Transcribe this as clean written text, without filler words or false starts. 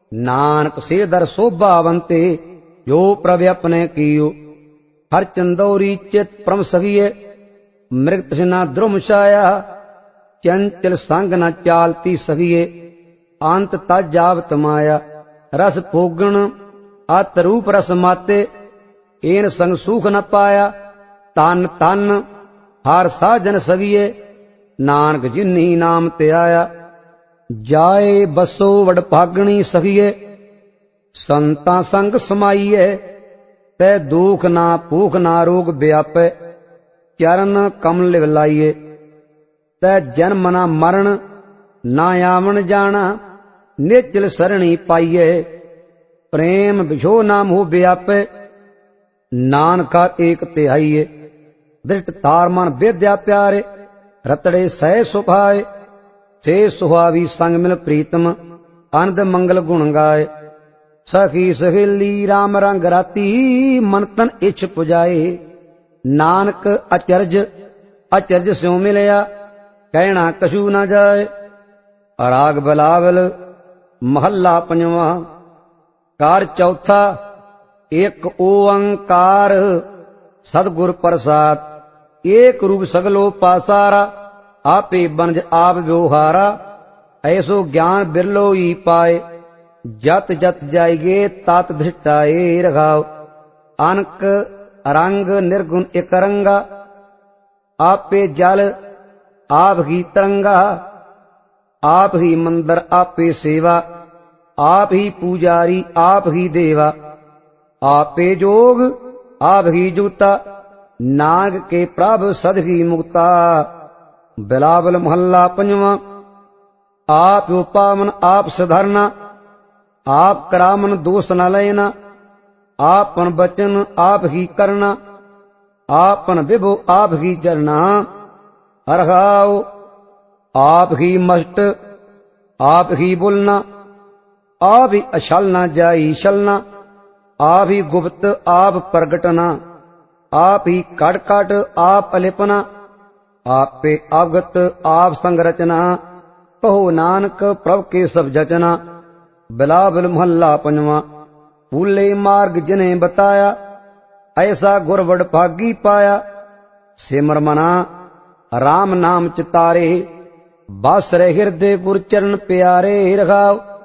नानक से दर शोभावंते जो प्रभ अपने कियो। हर चंदौरी चित परम सगिए मृग तृष्णा द्रुम छाया। चंचल संग न चालती सगिए अंत तज जावत माया। रस भोगण अत रूप रस माते एन संग सुख न पाया। तन तन हर साजन सगिए नानक जिन्ही नाम ते आया। जाए बसो वड भागणी सगिए संता संग समाइए। तै दुख ना भूख ना रोग व्यापे चरण कमल लाइए। तै जन्म ना मरण ना आवन जाना निचल सरणी पाइए। प्रेम बिछो ना मोह व्यापे नानका एक तिहाइए। दृष्ट तार मन विद्या प्यारे रतड़े सह सुभाए। से सुहावी संग मिल प्रीतम आनंद मंगल गुण गाए। सखी सहेली राम रंग राती मन तन इछ पुजाए। नानक अचरज स्यों मिलया कहना कछु न जाए। राग बिलावल महला पंजवा। कार चौथा एक ओंकार सतगुर प्रसाद। एक रूप सगलो पासारा आपे बनज आप व्यवहारा। ऐसो ज्ञान बिरलो ही पाए जत जत जाइगे तात धृष्टाए रघाव। अनक रंग निर्गुण एक रंगा आपे जल आप ही तरंगा। आप ही मंदिर आपे सेवा आप ही पुजारी आप ही देवा। आपे जोग आप ही जुगता नाग के प्रभ सद ही मुक्ता। बिलावल महल्ला पंजवा। आप पावन आप सधरना आप करामन दोष न लेना। आपन बचन आप ही करना आपन विभो आप ही जरना। हरहाओ आप ही मस्ट आप ही बोलना आप ही अछलना जाई छलना। आप ही गुप्त आप प्रगटना आप ही कट कट आप अलिपना। आपे अवगत आप संगरचना कहो नानक प्रभ के सब जचना। बिलावल महल्ला पंजवा। फूले मार्ग जिन्हें बताया ऐसा गुरवड भागी पाया। सिमर मना राम नाम चितारे बासरे हृदय गुर चरण प्यारे रघाव।